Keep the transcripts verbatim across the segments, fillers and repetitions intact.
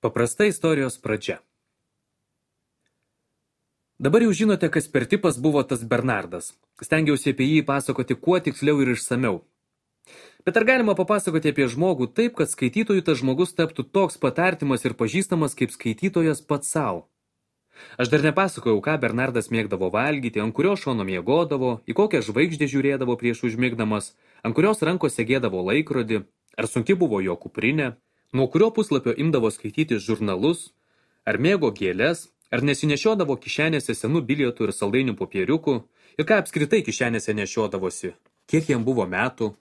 Paprasta istorijos pradžia. Dabar jau žinote, kas per tipas buvo tas Bernardas. Stengiausi apie jį pasakoti kuo tiksliau ir išsamiau. Bet ar galima papasakoti apie žmogų taip, kad skaitytojui tas žmogus taptų toks pat artimas ir pažįstamas kaip skaitytojas pats savo? Aš dar nepasakojau, ką Bernardas mėgdavo valgyti, ant kurio šono miegodavo, į kokią žvaigždę žiūrėdavo prieš užmigdamas, ant kurios rankos segėdavo laikrodį, ar sunki buvo jo kuprinė, nuo kurio puslapio imdavo skaityti žurnalus, ar mėgo gėles, ar nesinešiodavo kišenėse senų bilietų ir saldainių popieriukų, ir ką apskritai kišenėse nešiodavosi, kiek jam buvo metų.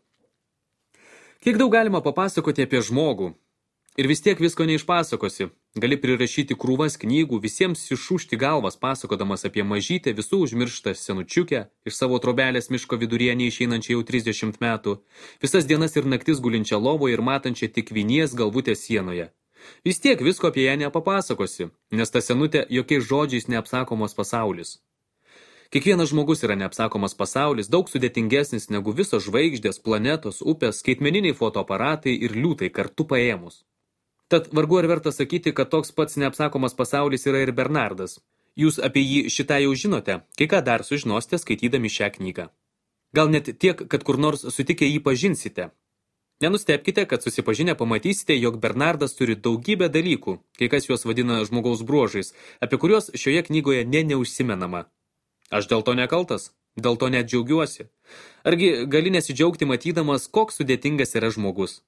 Kiek daug galima papasakoti apie žmogų, ir vis tiek visko neišpasakosi. Gali prirašyti krūvas knygų, visiems išūšti galvas pasakodamas apie mažytę visų užmirštą senučiukę iš savo trobelės miško viduryje neišeinančią jau trisdešimt metų, visas dienas ir naktis gulinčią lovoje ir matančią tik vinies galvutės sienoje. Vis tiek visko apie ją nepapasakosi, nes ta senutė jokiais žodžiais neapsakomas pasaulis. Kiekvienas žmogus yra neapsakomas pasaulis, daug sudėtingesnis negu visos žvaigždės, planetos, upės, skaitmeniniai fotoaparatai ir liūtai kartu paėmus. Tad vargu ar verta sakyti, kad toks pats neapsakomas pasaulis yra ir Bernardas. Jūs apie jį šitą jau žinote, kai ką dar sužinosite skaitydami šią knygą. Gal net tiek, kad kur nors sutikę jį pažinsite. Nenustepkite, kad susipažinę pamatysite, jog Bernardas turi daugybę dalykų, kai kas juos vadina žmogaus bruožais, apie kuriuos šioje knygoje ne neužsimenama. Aš dėl to nekaltas, dėl to net džiaugiuosi. Argi gali nesidžiaugti matydamas, koks sudėtingas yra žmogus.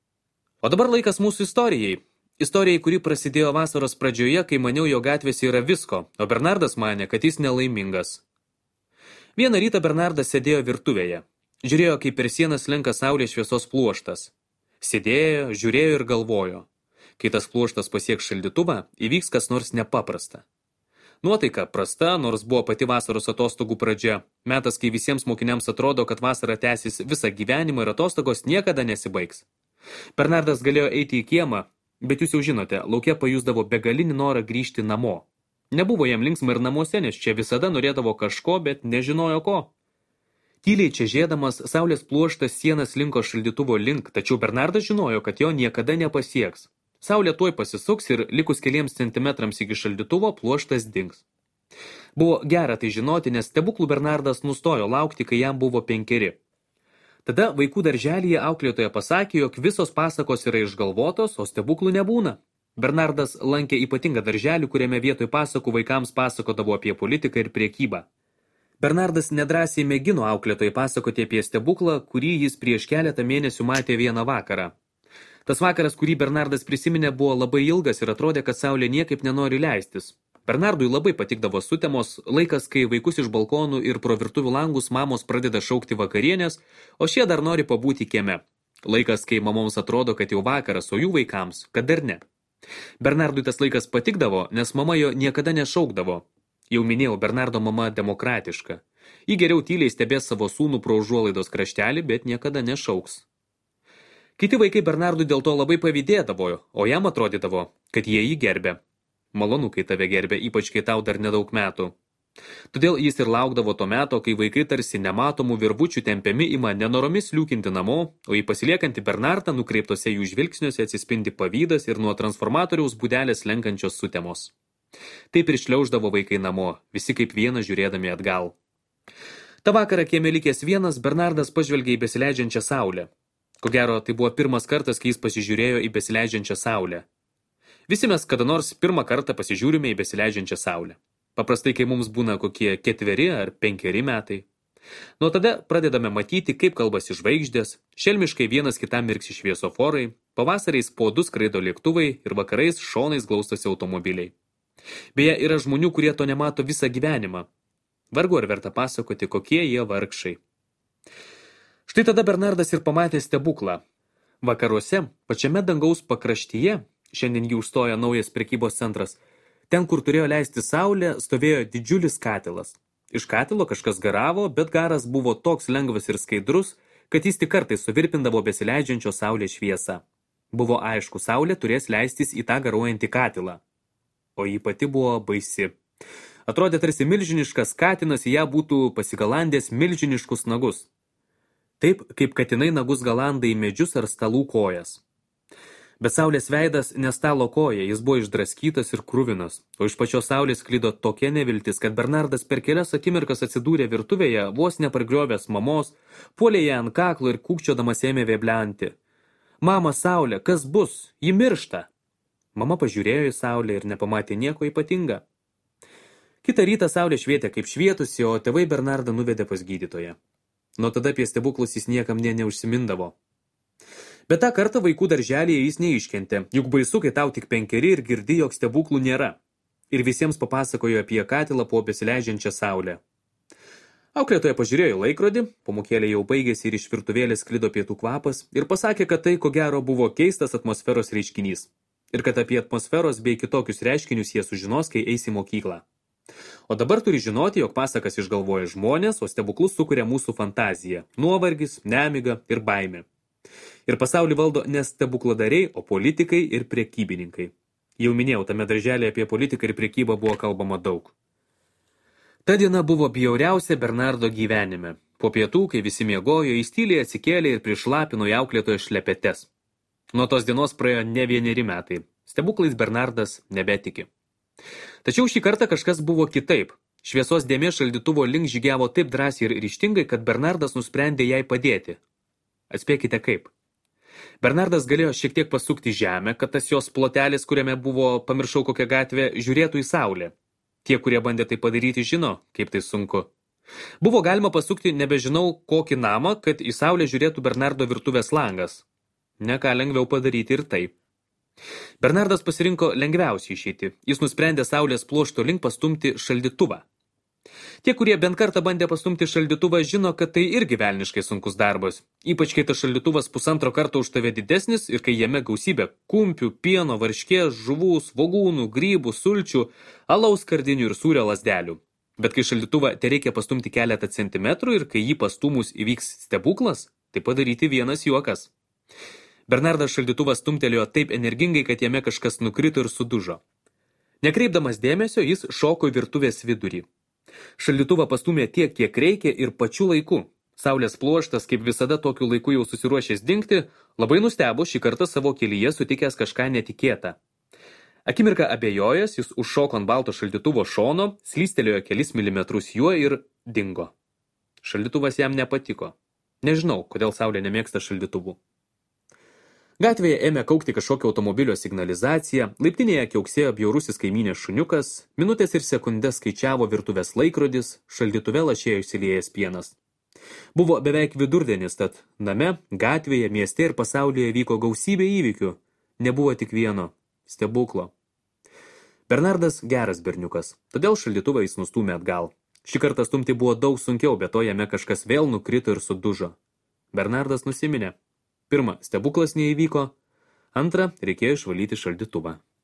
O dabar laikas mūsų istorijai. Istorijai, kuri prasidėjo vasaros pradžioje, kai maniau, jo gatvėse yra visko, o Bernardas manė, kad jis nelaimingas. Vieną rytą Bernardas sėdėjo virtuvėje. Žiūrėjo, kaip per sieną slenka saulės šviesos pluoštas. Sėdėjo, žiūrėjo ir galvojo. Kai tas pluoštas pasieks šaldytuvą, įvyks kas nors nepaprasta. Nuotaika prasta, nors buvo pati vasaros atostogų pradžia. Metas, kai visiems mokiniams atrodo, kad vasara tęsis visą gyvenimą ir atostogos niekada nesibaigs. Bernardas galėjo eiti į kiemą, bet jūs jau žinote, lauke pajusdavo begalinį norą grįžti namo. Nebuvo jam linksma ir namuose, nes čia visada norėdavo kažko, bet nežinojo ko. Tyliai čia žėdamas, saulės pluoštas sienas linko šaldytuvo link, tačiau Bernardas žinojo, kad jo niekada nepasieks. Saulė tuoj pasisuks ir likus keliems centimetrams iki šaldytuvo pluoštas dings. Buvo gera tai žinoti, nes stebuklų Bernardas nustojo laukti, kai jam buvo penkeri. Tada vaikų darželyje auklėtoja pasakė, jog visos pasakos yra išgalvotos, o stebuklų nebūna. Bernardas lankė ypatingą darželį, kuriame vietoj pasakų vaikams pasakodavo apie politiką ir priekybą. Bernardas nedrąsiai mėgino auklėtojai pasakoti apie stebuklą, kurį jis prieš keletą mėnesių matė vieną vakarą. Tas vakaras, kurį Bernardas prisiminė, buvo labai ilgas ir atrodė, kad saulė niekaip nenori leistis. Bernardui labai patikdavo sutemos, laikas, kai vaikus iš balkonų ir pro virtuvių langus mamos pradeda šaukti vakarienės, o šie dar nori pabūti kieme. Laikas, kai mamoms atrodo, kad jau vakaras, o jų vaikams, kad dar ne. Bernardui tas laikas patikdavo, nes mama jo niekada nešaukdavo. Jau minėjau, Bernardo mama demokratiška. Ji geriau tyliai stebės savo sūnų pro užuolaidos kraštelį, bet niekada nešauks. Kiti vaikai Bernardui dėl to labai pavydėdavo, o jam atrodydavo, kad jie jį gerbė. Malonu, kai tave gerbė, ypač kai tau dar nedaug metų. Todėl jis ir laukdavo to meto, kai vaikai tarsi nematomų virvučių tempiami ima nenoromis liūkinti namo, o į pasiliekantį Bernardą nukreiptose jų žvilgsniuose atsispindi pavydas ir nuo transformatoriaus būdelės lenkančios sutemos. Taip ir šliauždavo vaikai namo, visi kaip vienas žiūrėdami atgal. Ta vakarą kieme likęs vienas, Bernardas pažvelgė į besileidžiančią saulę. Ko gero, tai buvo pirmas kartas, kai jis pasižiūrėjo į besileidžiančią saulę. Visi mes kada nors pirmą kartą pasižiūrime į besileidžiančią saulę. Paprastai, kai mums būna kokie ketveri ar penkeri metai. Nuo tada pradedame matyti, kaip kalbasi žvaigždės, šelmiškai vienas kitam mirksi šviesoforai, pavasariais po du skraido lėktuvai ir vakarais šonais glaustosi automobiliai. Beje, yra žmonių, kurie to nemato visą gyvenimą. Vargu ar verta pasakoti, kokie jie vargšai. Štai tada Bernardas ir pamatė stebuklą. Vakaruose, pačiame dangaus pakraštyje, šiandien jų užstoja naujas prekybos centras, ten, kur turėjo leisti saulė, stovėjo didžiulis katilas. Iš katilo kažkas garavo, bet garas buvo toks lengvas ir skaidrus, kad jis tik kartais suvirpindavo besileidžiančio saulės šviesą. Buvo aišku, saulė turės leistis į tą garuojantį katilą. O ji pati buvo baisi. Atrodė tarsi milžiniškas katinas, ją būtų pasigalandęs milžiniškus nagus. Taip, kaip katinai nagus galanda į medžius ar stalų kojas. Bet saulės veidas nestalo koja, jis buvo išdraskytas ir kruvinas, o iš pačios saulės sklido tokia neviltis, kad Bernardas per kelias akimirkas atsidūrė virtuvėje, vos nepargriovęs mamos, puolė ją ant kaklo ir kūkčiodamas ėmė vėblianti. Mama, saulė, kas bus? Ji miršta. Mama pažiūrėjo į saulę ir nepamatė nieko ypatinga. Kitą rytą saulė švietė kaip švietusi, o tėvai Bernardą nuvedė pas gydytoją. Nuo tada apie stebuklus jis niekam nė neužsimindavo. Bet tą kartą vaikų darželėje jis neiškentė, juk baisu, kai tau tik penkeri ir girdi, jog stebuklų nėra. Ir visiems papasakojo apie katilą po besileidžiančią saulę. Auklėtoja pažiūrėjo į laikrodį, pamokėlė jau baigėsi ir iš virtuvėlės sklido pietų kvapas ir pasakė, kad tai ko gero buvo keistas atmosferos reiškinys. Ir kad apie atmosferos bei kitokius reiškinius jie sužinos, kai eis į mokyklą. O dabar turi žinoti, jog pasakas išgalvoja žmonės, o stebuklus sukuria mūsų fantazija, nuovargis, nemiga ir baimė. Ir pasaulį valdo ne stebukladariai, o politikai ir prekybininkai. Jau minėjau, tame darželėje apie politiką ir prekybą buvo kalbama daug. Ta diena buvo bjauriausia Bernardo gyvenime. Po pietų, kai visi miegojo, jis tyliai atsikėlė ir prišlapino į auklėtojo šlepetes. Nuo tos dienos praėjo ne vieneri metai. Stebuklais Bernardas nebetiki. Tačiau šį kartą kažkas buvo kitaip. Šviesos dėmė šaldytuvo link žygiavo taip drąsiai ir ryžtingai, kad Bernardas nusprendė jai padėti. Atspėkite kaip. Bernardas galėjo šiek tiek pasukti žemę, kad tas jos plotelis, kuriame buvo, pamiršau kokią gatvę, žiūrėtų į saulę. Tie, kurie bandė tai padaryti, žino, kaip tai sunku. Buvo galima pasukti nebežinau kokį namą, kad į saulę žiūrėtų Bernardo virtuvės langas. Ne ką lengviau padaryti ir tai. Bernardas pasirinko lengviausiai išeiti. Jis nusprendė saulės pluošto link pastumti šaldytuvą. Tie, kurie bent kartą bandė pastumti šaldytuvą, žino, kad tai irgi velniškai sunkus darbas. Ypač kai tas šaldytuvas pusantro karto už tave didesnis ir kai jame gausybė kumpių, pieno, varškės, žuvų, svogūnų, grybų, sulčių, alaus skardinių ir sūrio lasdelių. Bet kai šaldytuvą tereikia pastumti keletą centimetrų ir kai jį pastumus įvyks stebuklas, tai padaryti vienas juokas. Bernardas šaldytuvą stumtelėjo taip energingai, kad jame kažkas nukrito ir sudužo. Nekreipdamas dėmesio, jis šoko į virtuvės vidurį. Šaldytuvą pastumė tiek, kiek reikia ir pačiu laiku. Saulės pluoštas, kaip visada tokiu laiku jau susiruošęs dingti, labai nustebo šį kartą savo kelyje sutikęs kažką netikėtą. Akimirką abejojęs, jis užšoko ant balto šaldytuvo šono, slystelėjo kelis milimetrus juo ir dingo. Šaldytuvas jam nepatiko. Nežinau, kodėl saulė nemėgsta šaldytuvų. Gatvėje ėmė kaukti kažkokio automobilio signalizacija, laiptinėje kiauksėjo bjaurusis kaimynės šuniukas, minutės ir sekundės skaičiavo virtuvės laikrodis, šaldytuve lašėjo išsiliejęs pienas. Buvo beveik vidurdienis, tad name, gatvėje, mieste ir pasaulyje vyko gausybė įvykių. Nebuvo tik vieno – stebuklo. Bernardas geras berniukas, todėl šaldytuvą jis nustūmė atgal. Šį kartą stumti buvo daug sunkiau, bet to jame kažkas vėl nukrito ir sudužo. Bernardas nusiminė. Pirma, stebuklas neįvyko. Antra, reikėjo išvalyti šaldytuvą.